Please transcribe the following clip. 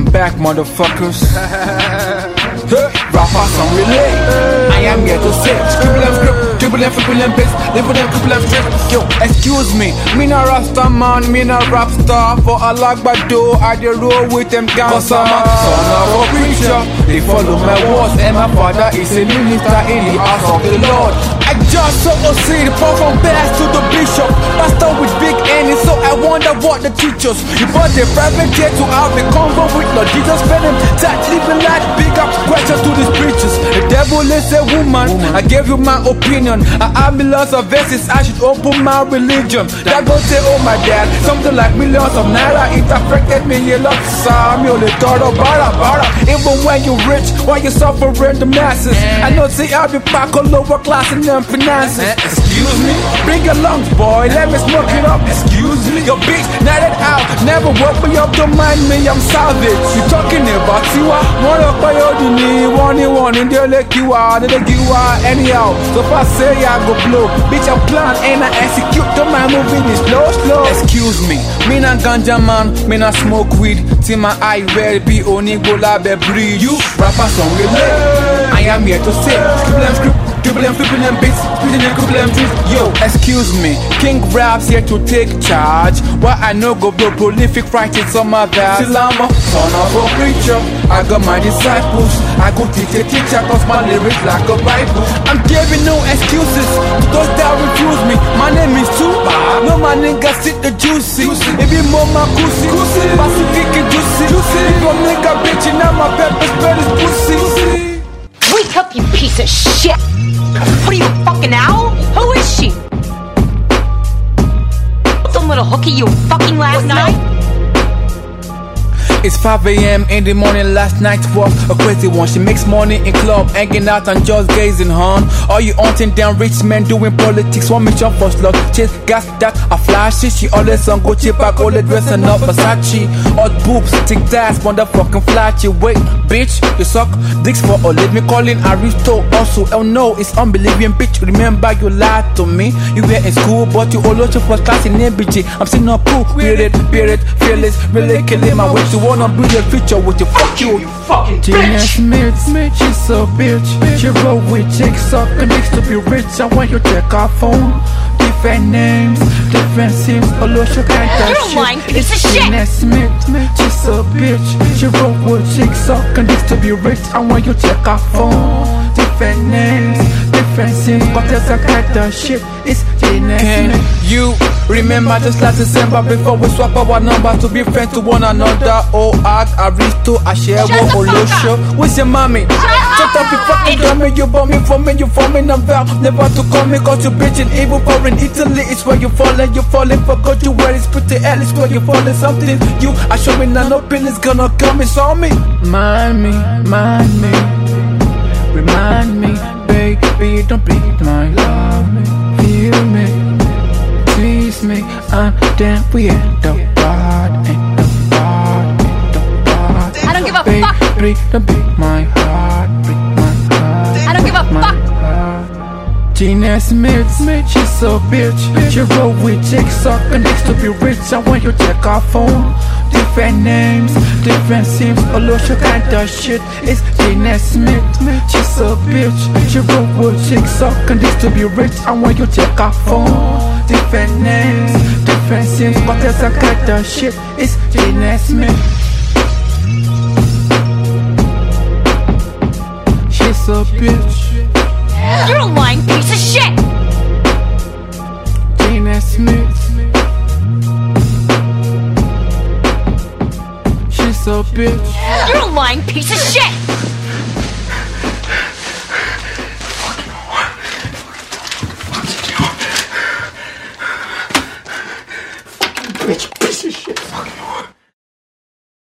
back, motherfuckers. Rappers on relay. I am here to say, scribble and script, dribble and flipple and bass, live them cripple and strip. Yo, excuse me, me not Rasta man, me not rap star. For a lagbado, I dey roll with them gangsters. Cause I'm a son of a preacher, they follow my words, and my father is a minister in the house of the Lord. I just so see the poor from bass to the bishop, pastor with big N, so I wonder what the teachers. You bought the private jet to have a convo with Lord Jesus, spend them that living like big up question to these preachers. The devil is a woman, I gave you my opinion. I have millions of verses, I should open my religion. That go say, oh my dad, something like millions of naira. It affected me a lot, Samuel, the thought of bara. Even when you rich, why you suffering the masses? I know see I be back on lower class and them finances. Excuse me, bring your lungs boy, let me smoke it up. Excuse me, your bitch, not it out, never woke me up, don't mind me, I'm savage. You talking about Siwa, one up by your one in the lake you are, anyhow. So if I say I go blow, bitch I plan and I execute, don't mind moving this slow. Excuse me na ganja man, me na smoke weed. See my eye red, be only go labe breathe. You rappers on relay, I am here to say, scribble and script, dribble and flipping and beats, spitting and cripple and trees. Yo, excuse me, King Raps here to take charge. Why I no go blow prolific writing some of that. Still I'm a son of a preacher, I got my disciples. I go teach a teacher cause my lyrics like a Bible. I'm giving no excuses to those that refuse me. My name is Tupac, no my nigga sit the juicy. Maybe more my kusi, Pacific and juicy. If your nigga bitchin' now my pepper spread is pussy. Wake up, you piece of shit! What are you, fucking owl? Who is she? Some little hooky you fucking last night? It's 5 AM in the morning, last night's walk, a crazy one. She makes money in club, hanging out and just gazing on. All you hunting down rich men doing politics, one mission for slug, chase gas that are flashy. She always on Gucci back, all the dressing up Versace. Hot boobs, thick thighs, motherfucking flashy. Wait, bitch, you suck dicks for all. Let me calling Aristo also. Oh no, it's unbelieving, bitch. Remember you lied to me. You were in school, but you all your first class in MBG. I'm still not cool, period, fearless, really killing my way to wanna be a feature with you. Fuck you fucking bitch. Gina Smith, she's so bitch. She roll with chicks up and needs to be rich. And when you check our phone, different names, different sims, although she can't You're a lying piece of shit. Gina Smith, she's so bitch. She roll with chicks up and needs to be rich. And when you check our phone, different names, different sims, but there's a kind of shit. It's Gina Smith. You remember just last December before we swap our numbers to be friends to one another? Oh, Aristo, Ashewo, Olosho. Where's your mommy? Shut up, you fucking dummy. You bought me for me, you forming a vow never to call me cause you bitchin' evil for in Italy. It's where you're falling for God. You where it's pretty hell, it's where you're falling something. You are showing that no pill is gonna come, it's on me. Mind me, remind me, baby, don't be blind. Love me, feel me, tease me, I'm down, we ain't the bad, I don't give a baby, fuck. don't break my heart, I don't give a fuck. Gina Smith, she's so bitch. She roll with chicks up and needs to be rich. And when you check our phone, different names, different sims, although she kind of shit. It's Gina Smith, she's so bitch. She roll with chicks up and needs to be rich. And when you check our phone, different names, different sims, but there's a kind of shit. It's Gina Smith. She's a bitch. You're a lying piece of shit! Gina Smith. She's a bitch. You're a lying piece of shit!